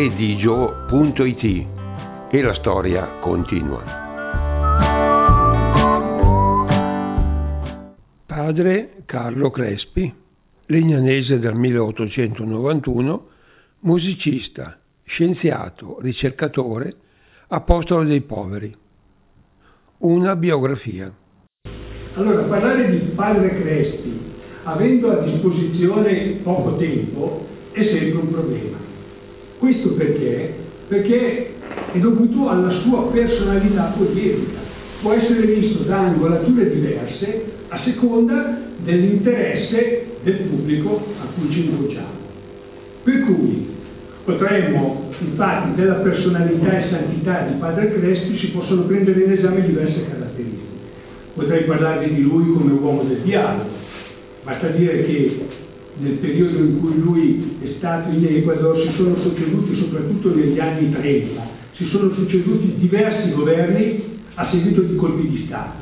redigio.it e la storia continua. Padre Carlo Crespi, legnanese del 1891, musicista, scienziato, ricercatore, apostolo dei poveri. Una biografia. Allora, parlare di padre Crespi, avendo a disposizione poco tempo, è sempre un problema. Questo perché? Perché è dovuto alla sua personalità poliedrica. Può essere visto da angolature diverse a seconda dell'interesse del pubblico a cui ci rivolgiamo. Per cui potremmo, infatti, della personalità e santità di padre Crespi si possono prendere in esame diverse caratteristiche. Potrei parlarvi di lui come uomo del dialogo. Basta dire che nel periodo in cui lui è stato in Ecuador si sono succeduti, soprattutto negli anni 30, si sono succeduti diversi governi a seguito di colpi di Stato.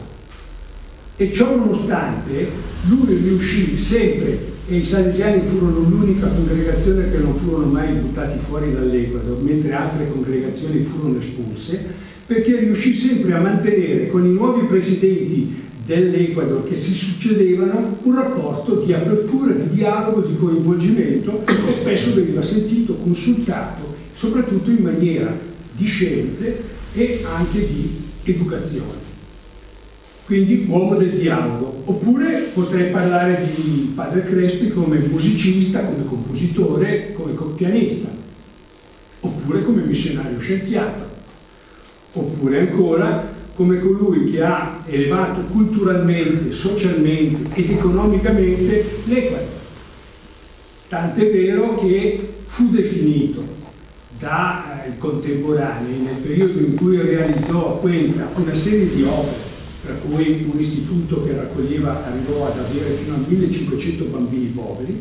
E ciò nonostante lui riuscì sempre, e i salesiani furono l'unica congregazione che non furono mai buttati fuori dall'Ecuador, mentre altre congregazioni furono espulse, perché riuscì sempre a mantenere con i nuovi presidenti dell'Ecuador che si succedevano un rapporto di apertura, di dialogo, di coinvolgimento, e spesso veniva sentito, consultato, soprattutto in maniera discente e anche di educazione. Quindi uomo del dialogo. Oppure potrei parlare di padre Crespi come musicista, come compositore, come pianista, oppure come missionario scienziato, oppure ancora come colui che ha elevato culturalmente, socialmente ed economicamente l'Ecuador. Tant'è vero che fu definito dai contemporanei, nel periodo in cui realizzò a Cuenca una serie di opere, tra cui un istituto che arrivò ad avere fino a 1500 bambini poveri,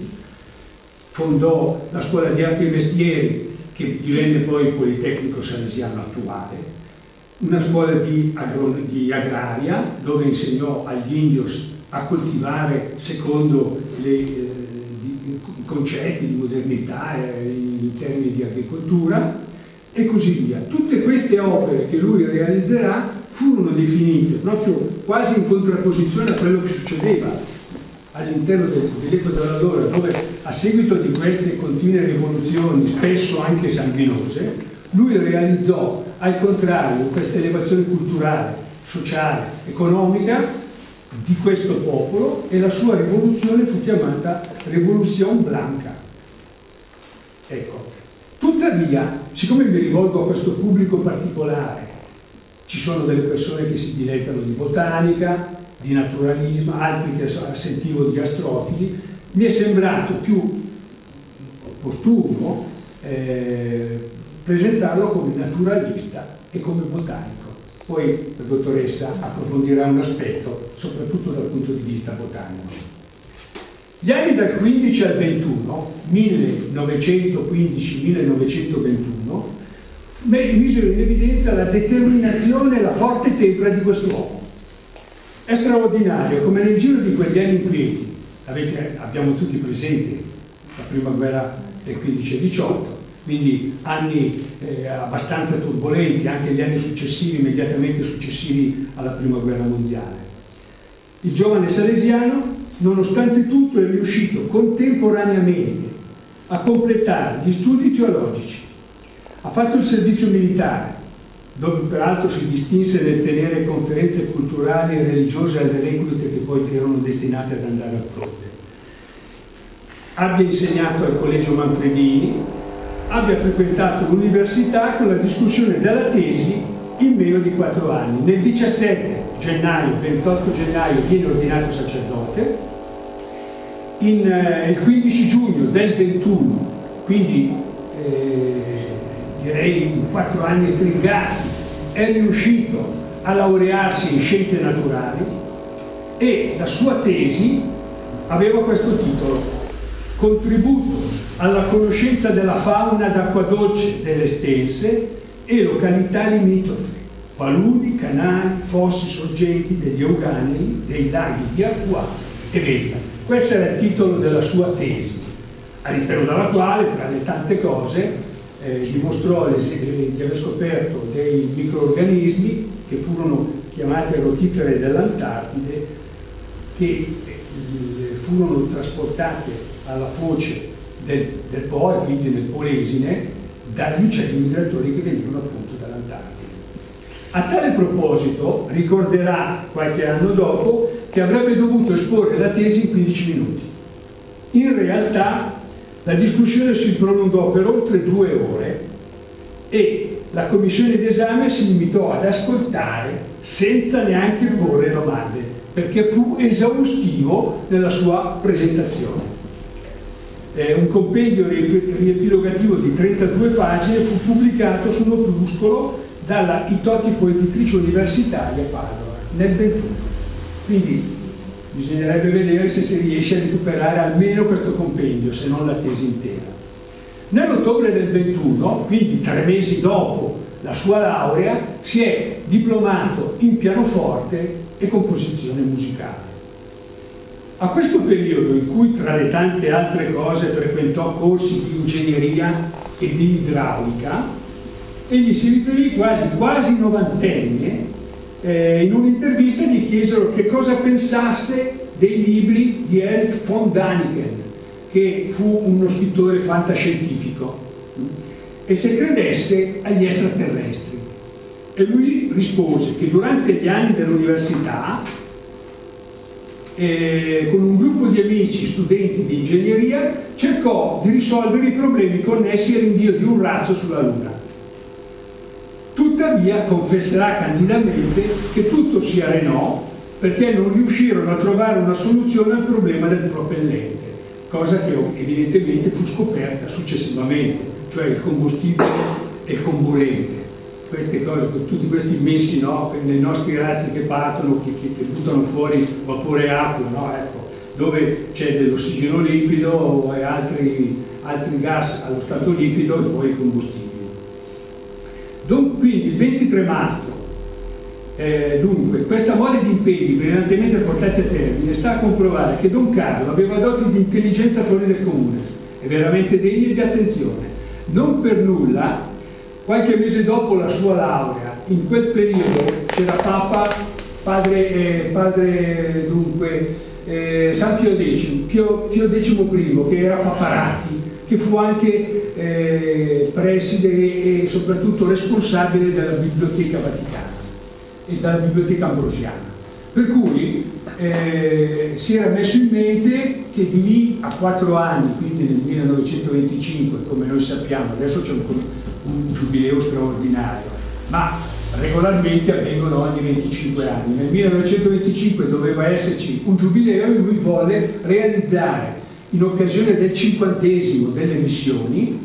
fondò la scuola di arti e mestieri che divenne poi il Politecnico Salesiano attuale, una scuola di agraria dove insegnò agli indios a coltivare secondo i concetti di modernità in termini di agricoltura e così via. Tutte queste opere che lui realizzerà furono definite proprio quasi in contrapposizione a quello che succedeva all'interno dell'Ecuador allora, dove a seguito di queste continue rivoluzioni, spesso anche sanguinose, lui realizzò al contrario questa elevazione culturale, sociale, economica di questo popolo, e la sua rivoluzione fu chiamata Revolución Blanca. Ecco. Tuttavia, siccome mi rivolgo a questo pubblico particolare, ci sono delle persone che si dilettano di botanica, di naturalismo, altri che sentivo di astrofili, mi è sembrato più opportuno presentarlo come naturalista e come botanico. Poi la dottoressa approfondirà un aspetto, soprattutto dal punto di vista botanico. Gli anni dal 15 al 21, 1915-1921, misero in evidenza la determinazione e la forte tempra di quest'uomo. È straordinario come nel giro di quegli anni inquieti, abbiamo tutti presenti la prima guerra del 15 e 18, quindi anni abbastanza turbolenti, anche gli anni successivi, immediatamente successivi alla prima guerra mondiale. Il giovane salesiano, nonostante tutto, è riuscito contemporaneamente a completare gli studi teologici. Ha fatto il servizio militare, dove peraltro si distinse nel tenere conferenze culturali e religiose alle reclute che poi erano destinate ad andare a fronte. Abbia insegnato al Collegio Manfredini, abbia frequentato l'università con la discussione della tesi in meno di 4 anni. Nel 28 gennaio viene ordinato sacerdote, il 15 giugno del 21, quindi direi in 4 anni stringati, è riuscito a laurearsi in scienze naturali e la sua tesi aveva questo titolo: Contributo alla conoscenza della fauna d'acqua dolce delle Stense e località limitrofe, paludi, canali, fossi, sorgenti degli euganei, dei laghi di Arquà e Veta. Questo era il titolo della sua tesi, all'interno della quale, tra le tante cose, dimostrò di aver scoperto dei microorganismi che furono chiamati rotifere dell'Antartide, che furono trasportate alla foce del Po, e quindi nel Polesine, dagli uccelli migratori che venivano appunto dall'Antartide. A tale proposito ricorderà qualche anno dopo che avrebbe dovuto esporre la tesi in 15 minuti. In realtà la discussione si prolungò per oltre 2 ore e la commissione d'esame si limitò ad ascoltare senza neanche porre domande, perché fu esaustivo nella sua presentazione. Un compendio riepilogativo di 32 pagine fu pubblicato su un opuscolo dalla Itotico Editrice Universitaria Padova nel 21. Quindi bisognerebbe vedere se si riesce a recuperare almeno questo compendio, se non la tesi intera. Nell'ottobre del 21, quindi 3 mesi dopo la sua laurea, si è diplomato in pianoforte e composizione musicale. A questo periodo, in cui tra le tante altre cose frequentò corsi di ingegneria e di idraulica, egli si riferì quasi novantenne, in un'intervista gli chiesero che cosa pensasse dei libri di Erich von Däniken, che fu uno scrittore fantascientifico, e se credesse agli extraterrestri. E lui rispose che durante gli anni dell'università, con un gruppo di amici studenti di ingegneria, cercò di risolvere i problemi connessi all'invio di un razzo sulla Luna. Tuttavia confesserà candidamente che tutto si arenò perché non riuscirono a trovare una soluzione al problema del propellente, cosa che evidentemente fu scoperta successivamente, cioè il combustibile e il comburente. Queste cose, tutti questi messi, no, nei nostri razzi che partono, che buttano fuori vapore e acqua, no, ecco, dove c'è dell'ossigeno liquido e altri gas allo stato liquido e poi i combustibili. Quindi il 23 marzo, dunque, questa mole di impegni brillantemente portati a termine sta a comprovare che Don Carlo aveva doti di intelligenza fuori del comune e veramente degni di attenzione. Non per nulla, qualche mese dopo la sua laurea, in quel periodo c'era padre dunque, San Pio X, che era paparati, che fu anche preside e soprattutto responsabile della Biblioteca Vaticana e della Biblioteca Ambrosiana. Per cui si era messo in mente che di lì a 4 anni, quindi nel 1925, come noi sappiamo, adesso c'è un giubileo straordinario, ma regolarmente avvengono ogni 25 anni. Nel 1925 doveva esserci un giubileo e lui volle realizzare, in occasione del 50° delle missioni,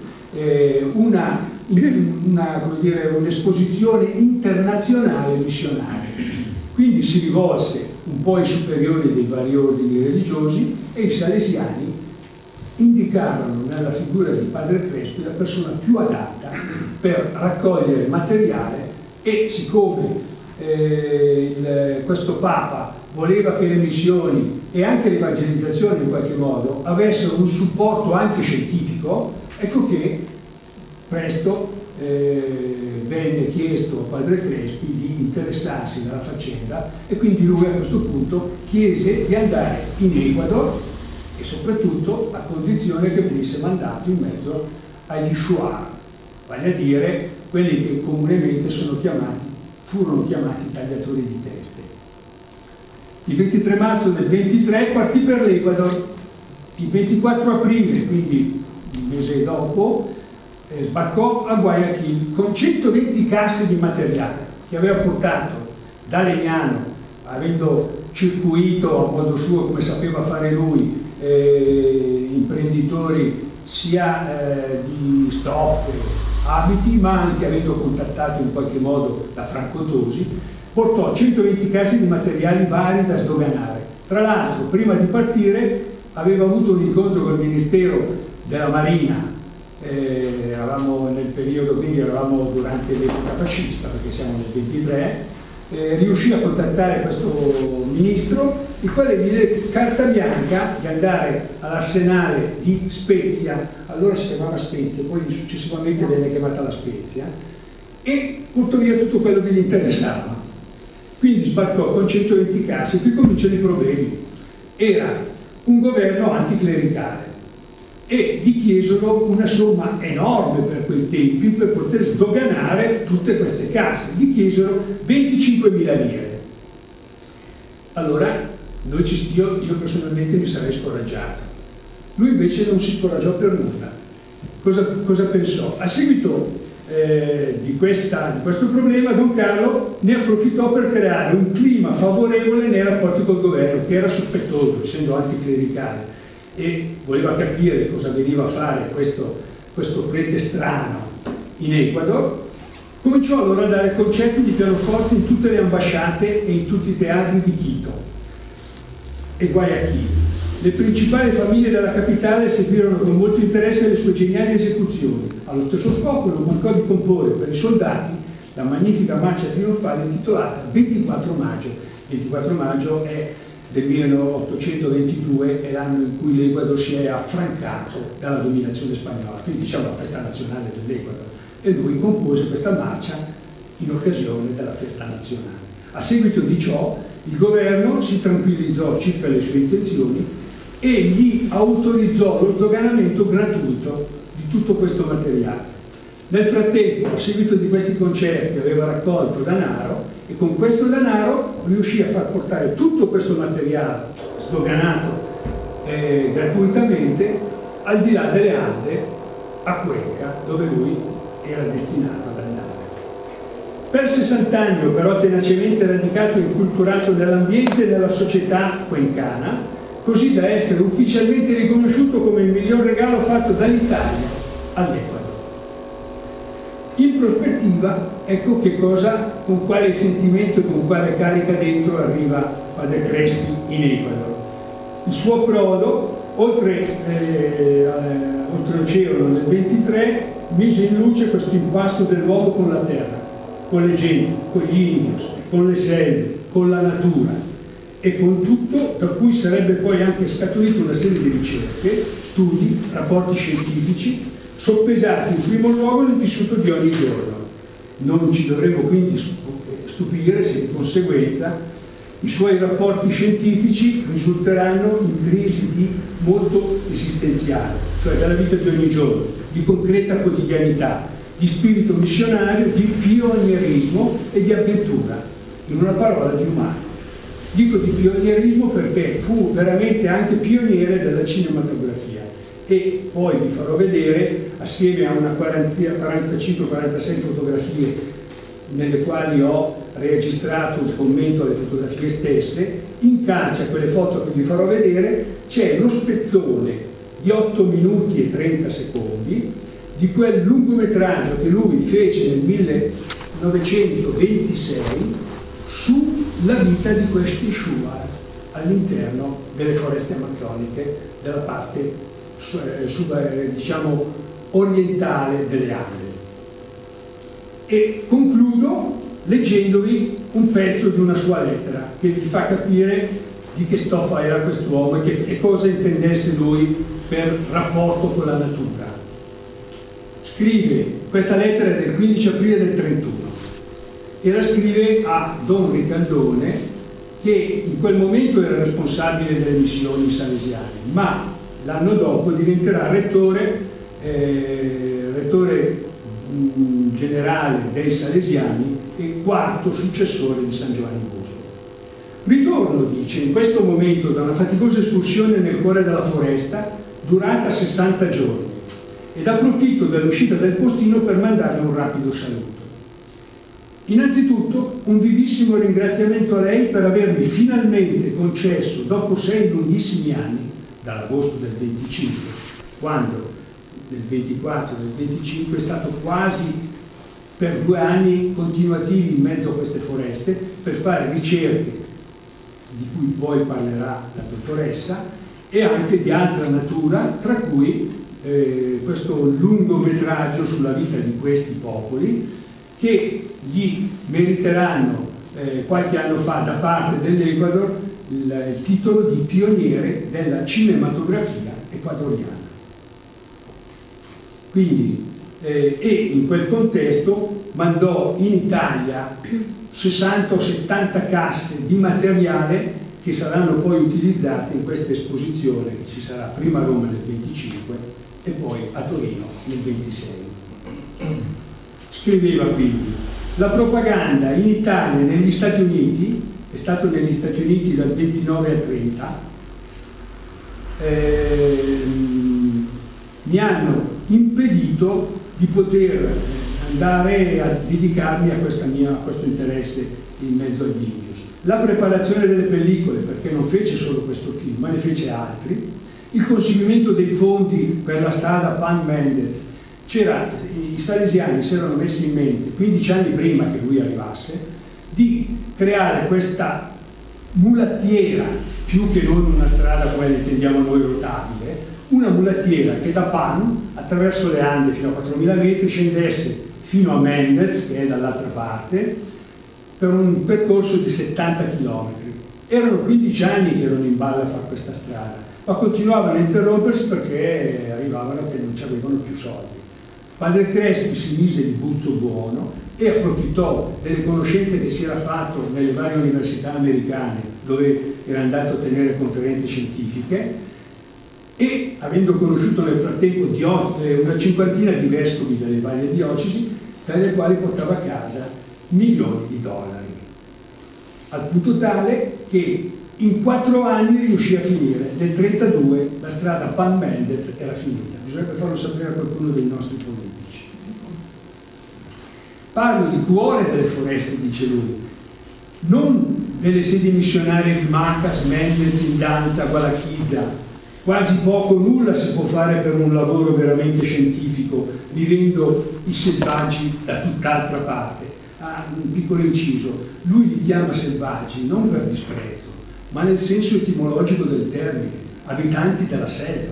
un'esposizione internazionale missionaria. Quindi si rivolse un po' ai superiori dei vari ordini religiosi e i salesiani indicarono nella figura di padre Crespi la persona più adatta per raccogliere materiale, e siccome questo Papa voleva che le missioni e anche l'evangelizzazione in qualche modo avessero un supporto anche scientifico, ecco che presto venne chiesto a padre Crespi di interessarsi della faccenda, e quindi lui a questo punto chiese di andare in Ecuador, e soprattutto a condizione che venisse mandato in mezzo agli Shuar, vale a dire quelli che comunemente furono chiamati tagliatori di teste. Il 23 marzo del 23 partì per l'Ecuador. Il 24 aprile, quindi un mese dopo, sbarcò a Guayaquil con 120 casse di materiale che aveva portato da Legnano, avendo circuito a modo suo, come sapeva fare lui, imprenditori sia di stoffe, abiti, ma anche avendo contattato in qualche modo da Franco Tosi, portò 120 casse di materiali vari da sdoganare. Tra l'altro, prima di partire, aveva avuto un incontro col Ministero della Marina, eravamo nel periodo, quindi eravamo durante l'epoca fascista, perché siamo nel 23, riuscì a contattare questo ministro, il quale gli diede carta bianca di andare all'arsenale di Spezia, allora si chiamava Spezia, poi successivamente venne chiamata La Spezia, e portò via tutto quello che gli interessava. Quindi sbarcò con 120 casse, e qui cominciano i problemi. Era un governo anticlericale e gli chiesero una somma enorme per quei tempi per poter sdoganare tutte queste casse. Gli chiesero 25.000 lire. Allora io personalmente mi sarei scoraggiato. Lui invece non si scoraggiò per nulla. Cosa pensò? A seguito di questo problema, Don Carlo ne approfittò per creare un clima favorevole nei rapporti col governo, che era sospettoso, essendo anticlericale, e voleva capire cosa veniva a fare questo prete strano in Ecuador. Cominciò allora a dare concerti di pianoforte in tutte le ambasciate e in tutti i teatri di Quito e Guayaquil. Le principali famiglie della capitale seguirono con molto interesse le sue geniali esecuzioni. Allo stesso scopo non mancò di comporre per i soldati la magnifica marcia trionfale intitolata 24 maggio. 24 maggio è del 1822, è l'anno in cui l'Ecuador si è affrancato dalla dominazione spagnola, quindi diciamo la festa nazionale dell'Ecuador, e lui compose questa marcia in occasione della festa nazionale. A seguito di ciò il governo si tranquillizzò circa le sue intenzioni e gli autorizzò lo sdoganamento gratuito di tutto questo materiale. Nel frattempo, a seguito di questi concerti, aveva raccolto denaro e con questo denaro riuscì a far portare tutto questo materiale sdoganato gratuitamente al di là delle Ande, a Cuenca, dove lui era destinato ad andare. Per 60 anni però tenacemente radicato e inculturato nell'ambiente e nella società cuencana, così da essere ufficialmente riconosciuto come il miglior regalo fatto dall'Italia all'Ecuador. In prospettiva, ecco che cosa, con quale sentimento e con quale carica dentro arriva Padre Crespi in Ecuador. Il suo approdo, oltreoceano nel 23, mise in luce questo impasto dell'uomo con la terra, con le genti, con gli indios, con le selve, con la natura e con tutto, da cui sarebbe poi anche scaturita una serie di ricerche, studi, rapporti scientifici, soppesati in primo luogo nel vissuto di ogni giorno. Non ci dovremmo quindi stupire se di conseguenza i suoi rapporti scientifici risulteranno intrisi di molto esistenziale, cioè dalla vita di ogni giorno, di concreta quotidianità, di spirito missionario, di pionierismo e di avventura, in una parola di umano. Dico di pionierismo perché fu veramente anche pioniere della cinematografia e poi vi farò vedere, assieme a una 45-46 fotografie nelle quali ho registrato il commento alle fotografie stesse, in calce a quelle foto che vi farò vedere c'è lo spezzone di 8 minuti e 30 secondi di quel lungometraggio che lui fece nel 1926 sulla vita di questi shuar all'interno delle foreste amazzoniche della parte diciamo orientale delle Ande. E concludo leggendovi un pezzo di una sua lettera che vi fa capire di che stoffa era quest'uomo e cosa intendesse lui per rapporto con la natura. Scrive, questa lettera è del 15 aprile del 31 e la scrive a Don Ricaldone, che in quel momento era responsabile delle missioni salesiane, ma l'anno dopo diventerà rettore generale dei Salesiani e quarto successore di San Giovanni Bosco. Ritorno, dice, in questo momento da una faticosa escursione nel cuore della foresta durata 60 giorni ed approfitto dell'uscita del postino per mandarle un rapido saluto. Innanzitutto un vivissimo ringraziamento a lei per avermi finalmente concesso, dopo 6 lunghissimi anni, dall'agosto del 25, quando del 24 e del 25 è stato quasi per 2 anni continuativi in mezzo a queste foreste per fare ricerche di cui poi parlerà la dottoressa e anche di altra natura, tra cui questo lungometraggio sulla vita di questi popoli che gli meriteranno qualche anno fa da parte dell'Ecuador il titolo di pioniere della cinematografia ecuadoriana. Quindi, e in quel contesto mandò in Italia 60 o 70 casse di materiale che saranno poi utilizzate in questa esposizione che ci sarà prima a Roma nel 25 e poi a Torino nel 26. Scriveva quindi: la propaganda in Italia e negli Stati Uniti, è stato negli Stati Uniti dal 29 al 30, mi hanno impedito di poter andare a dedicarmi a questo interesse in mezzo agli indios. La preparazione delle pellicole, perché non fece solo questo film, ma ne fece altri, il conseguimento dei fondi per la strada Pan Mendez. I salesiani si erano messi in mente, 15 anni prima che lui arrivasse, di creare questa mulattiera, più che non una strada come la intendiamo noi rotabile, una mulattiera che da Pan, attraverso le Ande fino a 4.000 metri, scendesse fino a Mendez, che è dall'altra parte, per un percorso di 70 km. Erano 15 anni che erano in ballo a fare questa strada, ma continuavano a interrompersi perché arrivavano che non ci avevano più soldi. Padre Crespi si mise di buzzo buono e approfittò delle conoscenze che si era fatto nelle varie università americane dove era andato a tenere conferenze scientifiche e, avendo conosciuto nel frattempo una cinquantina di vescovi delle varie diocesi, dalle quali portava a casa milioni di dollari, al punto tale che in 4 anni riuscì a finire. Nel 1932 la strada Pan Mendez era finita. Bisognerebbe farlo sapere a qualcuno dei nostri politici. Parlo di cuore delle foreste, dice lui, non delle sedi missionarie di Macas, Mendez, Indanta, Gualachida. Quasi poco o nulla si può fare per un lavoro veramente scientifico vivendo i selvaggi da tutt'altra parte. Un piccolo inciso: lui li chiama selvaggi non per disprezzo, ma nel senso etimologico del termine, abitanti della selva.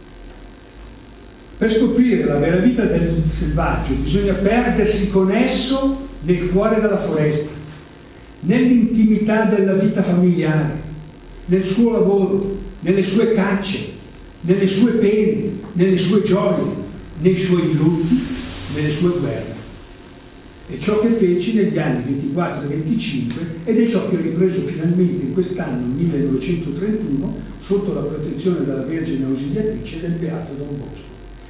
Per scoprire la vera vita del selvaggio bisogna perdersi con esso nel cuore della foresta, nell'intimità della vita familiare, nel suo lavoro, nelle sue cacce, nelle sue pene, nelle sue gioie, nei suoi lutti, nelle sue guerre. È ciò che feci negli anni 24 e 25 ed è ciò che ho ripreso finalmente in quest'anno 1931 sotto la protezione della Vergine Ausiliatrice del Beato Don Bosco.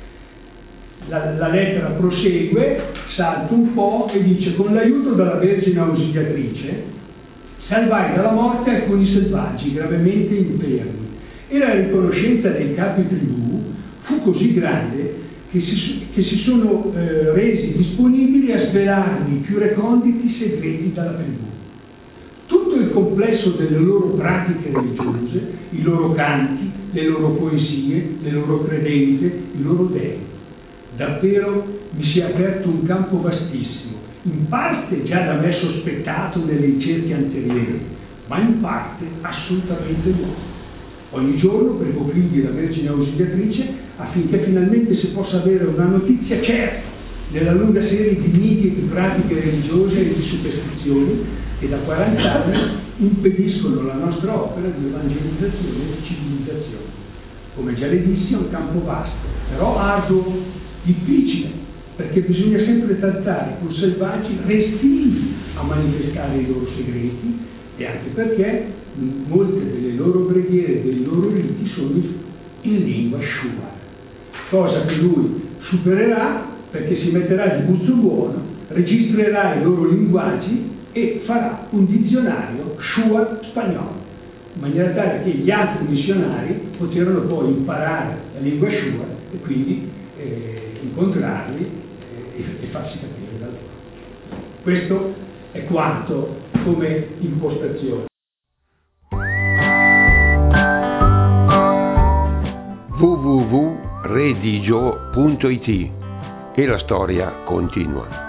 La lettera prosegue, salta un po' e dice: con l'aiuto della Vergine Ausiliatrice salvai dalla morte alcuni selvaggi gravemente infermi e la riconoscenza dei capi tribù fu così grande che si sono resi disponibili a svelarmi i più reconditi segreti della tribù. Tutto il complesso delle loro pratiche religiose, i loro canti, le loro poesie, le loro credenze, i loro dei. Davvero mi si è aperto un campo vastissimo, in parte già da me sospettato nelle ricerche anteriori, ma in parte assolutamente nuovo. Ogni giorno prego quindi la Vergine Ausiliatrice affinché finalmente si possa avere una notizia certa nella lunga serie di miti e di pratiche religiose e di superstizioni che da 40 anni impediscono la nostra opera di evangelizzazione e di civilizzazione. Come già le dissi, è un campo vasto, però arduo, difficile, perché bisogna sempre trattare con selvaggi restii a manifestare i loro segreti e anche perché molte delle loro preghiere e dei loro riti sono in lingua shuar, cosa che lui supererà perché si metterà di buzzo buono, registrerà i loro linguaggi e farà un dizionario shuar spagnolo, in maniera tale che gli altri missionari poterono poi imparare la lingua shuar e quindi incontrarli e farsi capire da loro. Questo è quanto come impostazione. www.redigio.it e la storia continua.